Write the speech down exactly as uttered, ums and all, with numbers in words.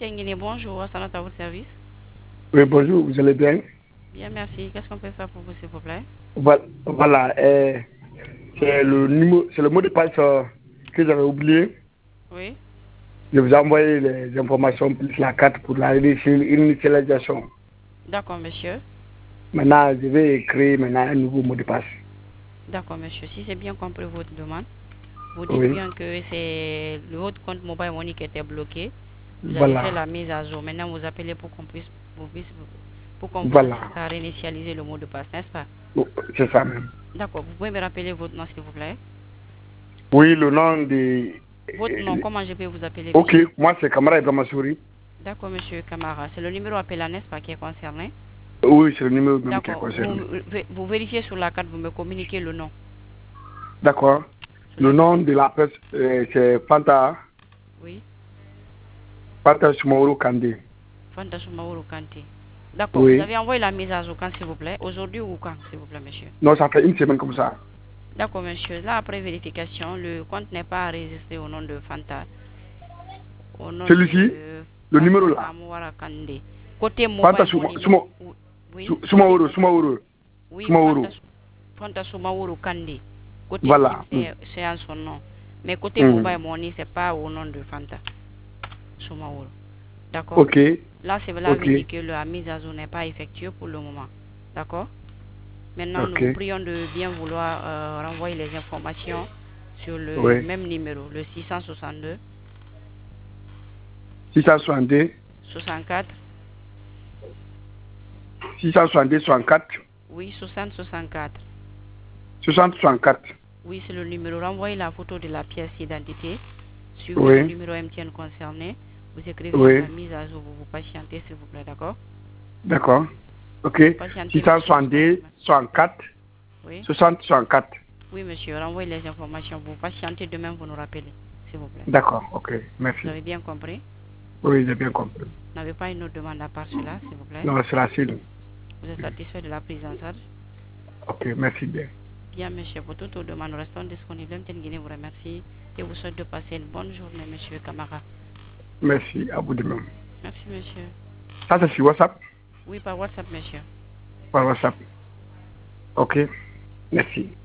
Tenguine, bonjour, à votre service. Oui, bonjour, vous allez bien? Bien, merci. Qu'est-ce qu'on peut faire pour vous, s'il vous plaît? Voilà, voilà euh, c'est le numéro, c'est le mot de passe euh, que j'avais oublié. Oui. Je vous ai envoyé les informations plus la carte pour la initialisation. D'accord, monsieur. Maintenant, je vais créer maintenant un nouveau mot de passe. D'accord, monsieur. Si j'ai bien compris votre demande, vous dites Oui, bien que c'est le votre compte Mobile Money qui était bloqué. Vous avez fait voilà, la mise à jour. Maintenant, vous appelez pour qu'on puisse, vous puisse- pour qu'on vous voilà, assiste à réinitialiser le mot de passe, n'est-ce pas? Oh, c'est ça même. D'accord. Vous pouvez me rappeler votre nom, s'il vous plaît? Oui, le nom de... Votre nom, comment je peux vous appeler, Ok, monsieur? moi c'est Kamara Ibrahima Souri. D'accord, monsieur Camara. C'est le numéro appelé, n'est-ce pas, qui est concerné? Oui, c'est le numéro même qui est D'accord. Vous, concerné. vous vérifiez sur la carte, vous me communiquez le nom. D'accord. Sur Le la carte. nom de la personne, euh, c'est Fanta, Oui. Fanta Sumaoro Kandé. Fanta Soumaoro Kanté. D'accord. Vous Oui. avez envoyé la mise à jour quand, s'il vous plaît? Aujourd'hui ou quand, s'il vous plaît, monsieur? Non, ça fait une semaine comme ça. D'accord, monsieur. Là, après vérification, le compte n'est pas enregistré au nom de Fanta. Au nom Celui-ci, de le numéro Fanta là. Amouara Kandé. Côté Fanta mobile Suma, money, Suma, oui. Côté Sumaoro, Sumaoro, Oui, Fanta, Sumaoro. Fanta Soumaoro Kandé. Côté SIM, Voilà. Mm. c'est en son nom. Mais côté Mm. mobile money, c'est pas au nom de Fanta Soumaoro. D'accord? Ok, Là, cela ok, veut dire que la mise à jour n'est pas effectuée pour le moment. D'accord? Maintenant, nous ok. vous prions de bien vouloir euh, renvoyer les informations sur le Oui. même numéro, le six cent soixante-deux, six cent soixante-deux, soixante-quatre. six cent soixante-deux, soixante-quatre, Oui, soixante soixante-quatre. soixante, soixante-quatre. Oui, c'est le numéro. Renvoyez la photo de la pièce d'identité. Suivez le Oui, numéro M T N concerné. Vous écrivez oui. la mise à jour. Vous vous patientez, s'il vous plaît, d'accord? D'accord. Ok. Vous patientez, monsieur. On vous six cent soixante-deux, soixante-quatre, Oui. soixante, soixante-quatre. Oui, monsieur. Renvoyez les informations. Vous patientez, demain, vous nous rappelez, s'il vous plaît. D'accord, ok. Vous Merci. avez bien compris? Oui, j'ai bien compris. Vous n'avez pas une autre demande à part cela, s'il vous plaît? Non, c'est la seule. Vous êtes satisfait de la prise en charge? Ok, merci bien. Bien, monsieur, pour toutes vos demandes, nous restons disponibles. M T N Guinée vous remercie et vous souhaite de passer une bonne journée, monsieur Camara. Merci, à vous de même. Merci, monsieur. Ça, c'est sur WhatsApp? Oui, par WhatsApp, monsieur. Par WhatsApp. Ok, merci.